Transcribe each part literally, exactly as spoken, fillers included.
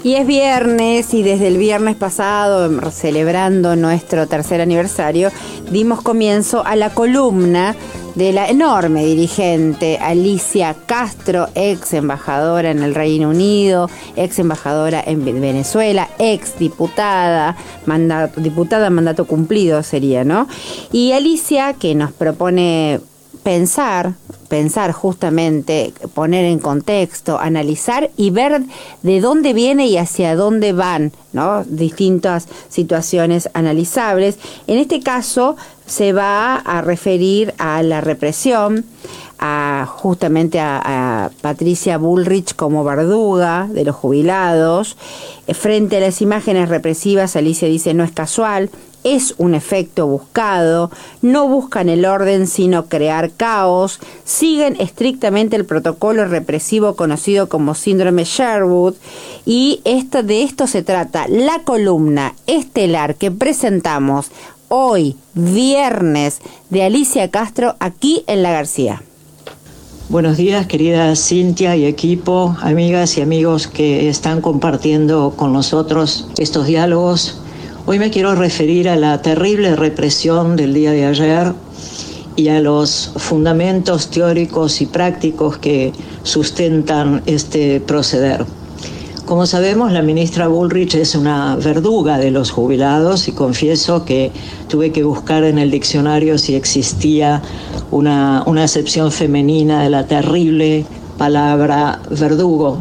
Y es viernes y desde el viernes pasado, celebrando nuestro tercer aniversario, dimos comienzo a la columna de la enorme dirigente Alicia Castro, ex embajadora en el Reino Unido, ex embajadora en Venezuela, ex diputada, mandato, diputada mandato cumplido sería, ¿no? Y Alicia, que nos propone pensar, pensar justamente, poner en contexto, analizar y ver de dónde viene y hacia dónde van, ¿no? Distintas situaciones analizables. En este caso se va a referir a la represión, a justamente a, a Patricia Bullrich como verduga de los jubilados. Frente a las imágenes represivas, Alicia dice no es casual, es un efecto buscado, no buscan el orden sino crear caos, siguen estrictamente el protocolo represivo conocido como síndrome Sherwood, y esto, de esto se trata la columna estelar que presentamos hoy, viernes, de Alicia Castro, aquí en La García. Buenos días, querida Cintia y equipo, amigas y amigos que están compartiendo con nosotros estos diálogos. Hoy me quiero referir a la terrible represión del día de ayer y a los fundamentos teóricos y prácticos que sustentan este proceder. Como sabemos, la ministra Bullrich es una verduga de los jubilados y confieso que tuve que buscar en el diccionario si existía una, una acepción femenina de la terrible palabra verdugo.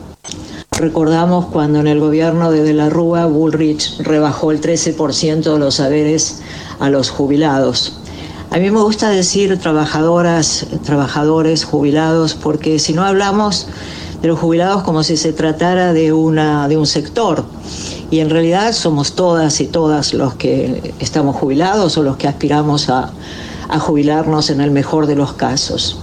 Recordamos cuando en el gobierno de De la Rúa, Bullrich rebajó el trece por ciento de los haberes a los jubilados. A mí me gusta decir trabajadoras, trabajadores, jubilados, porque si no hablamos de los jubilados como si se tratara de, una, de un sector, y en realidad somos todas y todas los que estamos jubilados o los que aspiramos a, a jubilarnos en el mejor de los casos.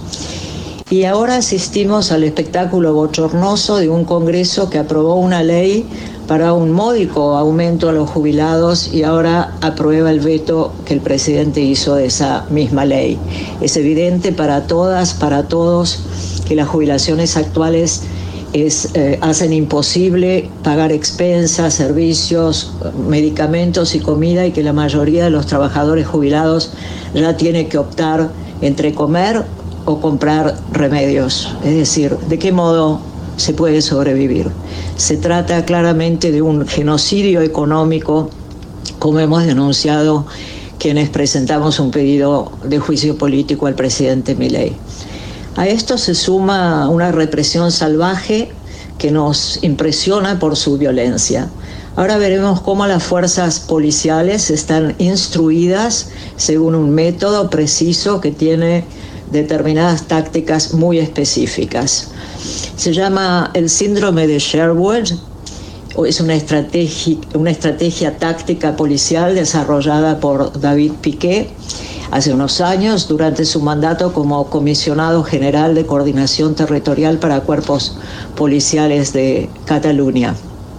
Y ahora asistimos al espectáculo bochornoso de un Congreso que aprobó una ley para un módico aumento a los jubilados y ahora aprueba el veto que el presidente hizo de esa misma ley. Es evidente para todas, para todos, que las jubilaciones actuales es, eh, hacen imposible pagar expensas, servicios, medicamentos y comida, y que la mayoría de los trabajadores jubilados ya tiene que optar entre comer o comprar remedios. Es decir, ¿de qué modo se puede sobrevivir? Se trata claramente de un genocidio económico, como hemos denunciado quienes presentamos un pedido de juicio político al presidente Milei. A esto se suma una represión salvaje que nos impresiona por su violencia. Ahora veremos cómo las fuerzas policiales están instruidas según un método preciso que tiene determinadas tácticas muy específicas. Se llama el síndrome de Sherwood, o es una estrategia, una estrategia táctica policial desarrollada por David Piqué hace unos años durante su mandato como comisionado general de coordinación territorial para cuerpos policiales de Cataluña.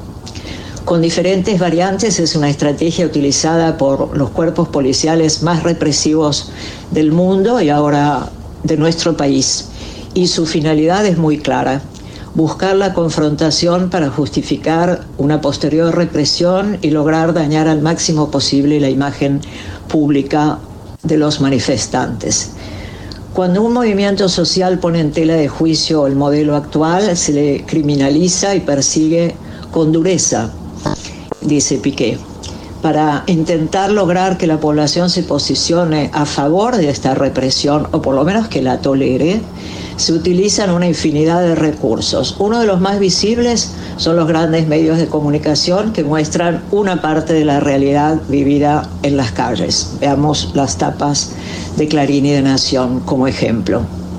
Con diferentes variantes, es una estrategia utilizada por los cuerpos policiales más represivos del mundo y ahora de nuestro país. Y su finalidad es muy clara: buscar la confrontación para justificar una posterior represión y lograr dañar al máximo posible la imagen pública de los manifestantes. Cuando un movimiento social pone en tela de juicio el modelo actual, se le criminaliza y persigue con dureza, dice Piqué. Para intentar lograr que la población se posicione a favor de esta represión, o por lo menos que la tolere, se utilizan una infinidad de recursos. Uno de los más visibles son los grandes medios de comunicación que muestran una parte de la realidad vivida en las calles. Veamos las tapas de Clarín y de Nación como ejemplo.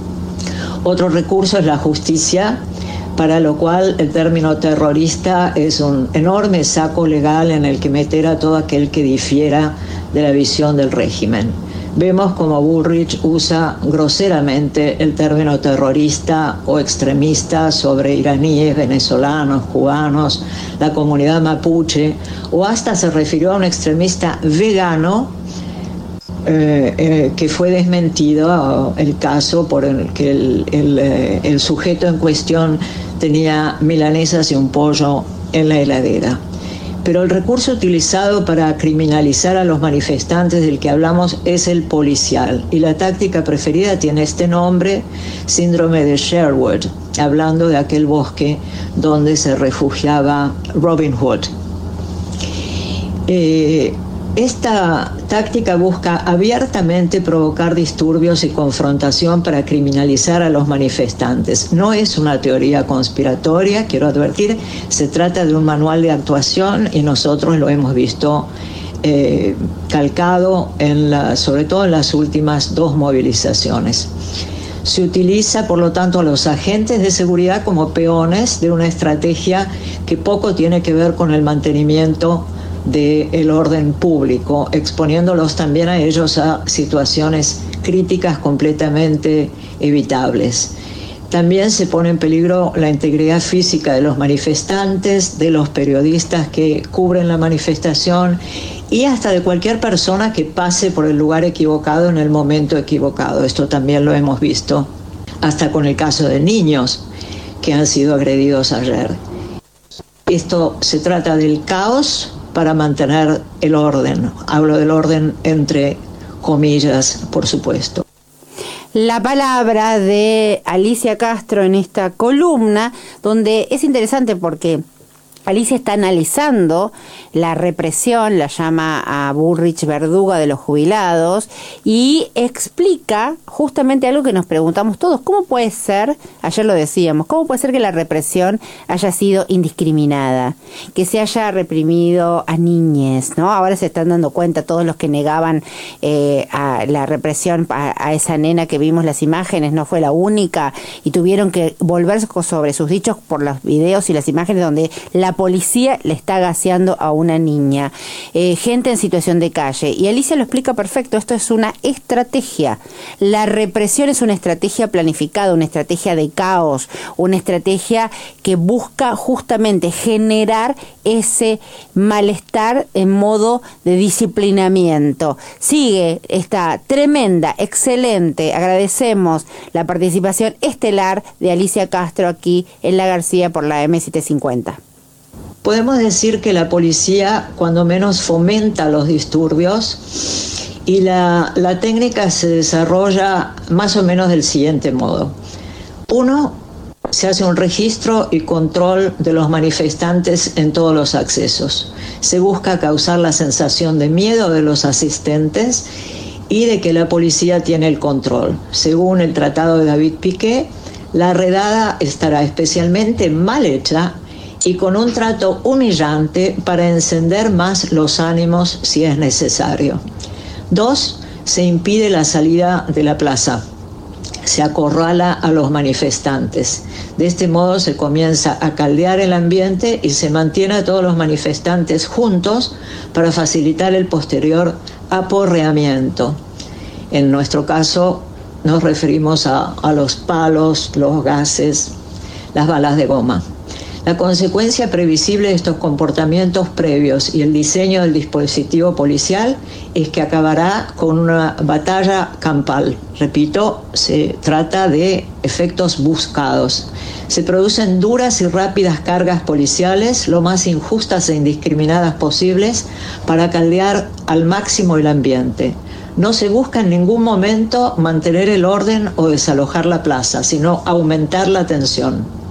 Otro recurso es la justicia, para lo cual el término terrorista es un enorme saco legal en el que meter a todo aquel que difiera de la visión del régimen. Vemos como Bullrich usa groseramente el término terrorista o extremista sobre iraníes, venezolanos, cubanos, la comunidad mapuche, o hasta se refirió a un extremista vegano eh, eh, que fue desmentido el caso por el que el, el, el sujeto en cuestión tenía milanesas y un pollo en la heladera. Pero el recurso utilizado para criminalizar a los manifestantes del que hablamos es el policial, y la táctica preferida tiene este nombre, síndrome de Sherwood, hablando de aquel bosque donde se refugiaba Robin Hood. Eh, Esta táctica busca abiertamente provocar disturbios y confrontación para criminalizar a los manifestantes. No es una teoría conspiratoria, quiero advertir, se trata de un manual de actuación y nosotros lo hemos visto eh, calcado, en la, sobre todo en las últimas dos movilizaciones. Se utiliza, por lo tanto, a los agentes de seguridad como peones de una estrategia que poco tiene que ver con el mantenimiento del orden público, exponiéndolos también a ellos a situaciones críticas completamente evitables. También se pone en peligro la integridad física de los manifestantes, de los periodistas que cubren la manifestación y hasta de cualquier persona que pase por el lugar equivocado en el momento equivocado. Esto también lo hemos visto hasta con el caso de niños que han sido agredidos ayer. Esto se trata del caos para mantener el orden. Hablo del orden entre comillas, por supuesto. La palabra de Alicia Castro en esta columna, donde es interesante porque Alicia está analizando la represión, la llama a Bullrich verduga de los jubilados, y explica justamente algo que nos preguntamos todos: ¿cómo puede ser, ayer lo decíamos, cómo puede ser que la represión haya sido indiscriminada, que se haya reprimido a niñes, ¿no? Ahora se están dando cuenta todos los que negaban eh, a la represión a, a esa nena que vimos las imágenes, no fue la única, y tuvieron que volverse sobre sus dichos por los videos y las imágenes donde la policía le está gaseando a una niña, eh, gente en situación de calle. Y Alicia lo explica perfecto: esto es una estrategia. La represión es una estrategia planificada, una estrategia de caos, una estrategia que busca justamente generar ese malestar en modo de disciplinamiento. Sigue esta tremenda, excelente, agradecemos la participación estelar de Alicia Castro aquí en La García por la M setecientos cincuenta. Podemos decir que la policía, cuando menos, fomenta los disturbios, y la, la técnica se desarrolla más o menos del siguiente modo. Uno, se hace un registro y control de los manifestantes en todos los accesos. Se busca causar la sensación de miedo de los asistentes y de que la policía tiene el control. Según el tratado de David Piqué, la redada estará especialmente mal hecha y con un trato humillante para encender más los ánimos si es necesario. Dos, se impide la salida de la plaza. Se acorrala a los manifestantes. De este modo se comienza a caldear el ambiente y se mantiene a todos los manifestantes juntos para facilitar el posterior aporreamiento. En nuestro caso nos referimos a, a los palos, los gases, las balas de goma. La consecuencia previsible de estos comportamientos previos y el diseño del dispositivo policial es que acabará con una batalla campal. Repito, se trata de efectos buscados. Se producen duras y rápidas cargas policiales, lo más injustas e indiscriminadas posibles, para caldear al máximo el ambiente. No se busca en ningún momento mantener el orden o desalojar la plaza, sino aumentar la tensión.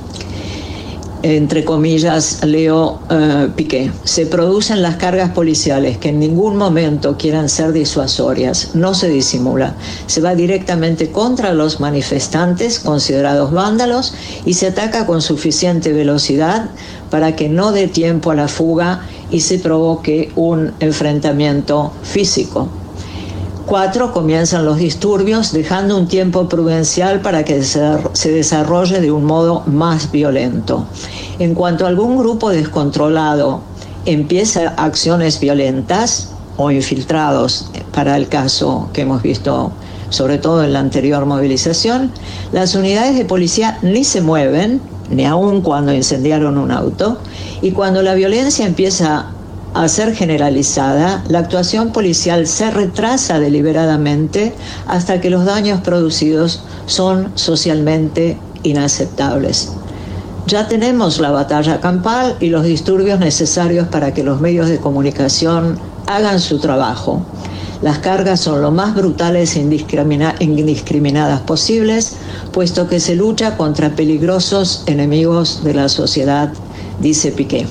Entre comillas, leo uh, Piqué. Se producen las cargas policiales que en ningún momento quieran ser disuasorias. No se disimula. Se va directamente contra los manifestantes considerados vándalos y se ataca con suficiente velocidad para que no dé tiempo a la fuga y se provoque un enfrentamiento físico. Cuatro, comienzan los disturbios, dejando un tiempo prudencial para que se desarrolle de un modo más violento. En cuanto algún grupo descontrolado empieza acciones violentas o infiltrados, para el caso que hemos visto sobre todo en la anterior movilización, las unidades de policía ni se mueven, ni aun cuando incendiaron un auto, y cuando la violencia empieza a ser generalizada, la actuación policial se retrasa deliberadamente hasta que los daños producidos son socialmente inaceptables. Ya tenemos la batalla campal y los disturbios necesarios para que los medios de comunicación hagan su trabajo. Las cargas son lo más brutales e indiscrimina- indiscriminadas posibles, puesto que se lucha contra peligrosos enemigos de la sociedad, dice Piqué.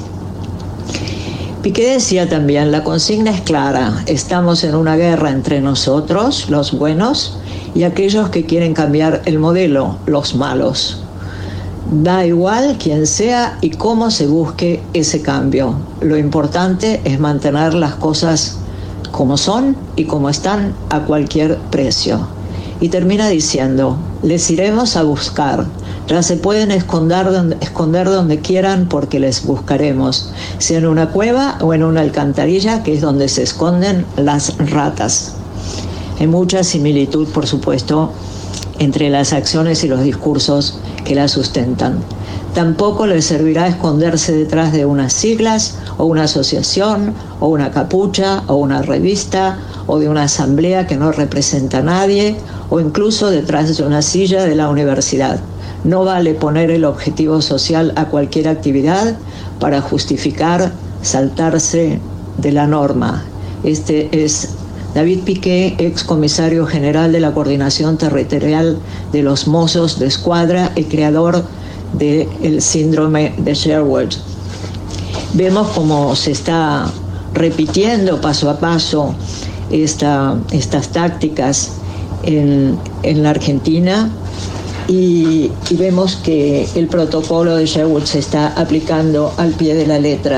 Piqué decía también, la consigna es clara, estamos en una guerra entre nosotros, los buenos, y aquellos que quieren cambiar el modelo, los malos. Da igual quién sea y cómo se busque ese cambio. Lo importante es mantener las cosas como son y como están a cualquier precio. Y termina diciendo, les iremos a buscar. Ya se pueden esconder donde, esconder donde quieran porque les buscaremos, sea en una cueva o en una alcantarilla, que es donde se esconden las ratas. Hay mucha similitud, por supuesto, entre las acciones y los discursos que la sustentan. Tampoco les servirá esconderse detrás de unas siglas o una asociación o una capucha o una revista o de una asamblea que no representa a nadie o incluso detrás de una silla de la universidad. No vale poner el objetivo social a cualquier actividad para justificar saltarse de la norma. Este es David Piqué, ex comisario general de la Coordinación Territorial de los Mossos de Escuadra y creador del síndrome de Sherwood. Vemos cómo se está repitiendo paso a paso esta, estas tácticas en, en la Argentina y, y vemos que el protocolo de Sherwood se está aplicando al pie de la letra.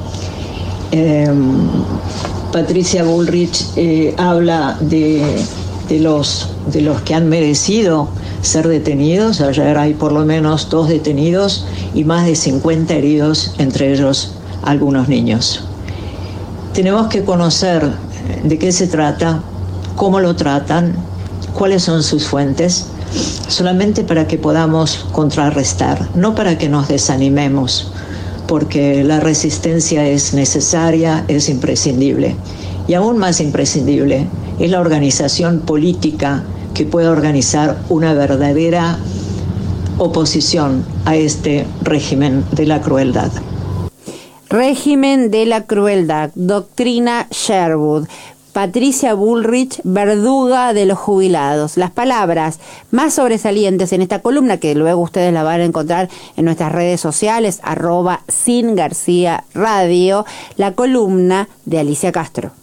Eh, Patricia Bullrich eh, habla de, de, los, de los que han merecido ser detenidos. Ayer hay por lo menos dos detenidos y más de cincuenta heridos, entre ellos algunos niños. Tenemos que conocer de qué se trata, cómo lo tratan, cuáles son sus fuentes, solamente para que podamos contrarrestar, no para que nos desanimemos, porque la resistencia es necesaria, es imprescindible. Y aún más imprescindible es la organización política que pueda organizar una verdadera oposición a este régimen de la crueldad. Régimen de la crueldad, doctrina Sherwood. Patricia Bullrich, verduga de los jubilados. Las palabras más sobresalientes en esta columna, que luego ustedes la van a encontrar en nuestras redes sociales, arroba Sin García Radio, la columna de Alicia Castro.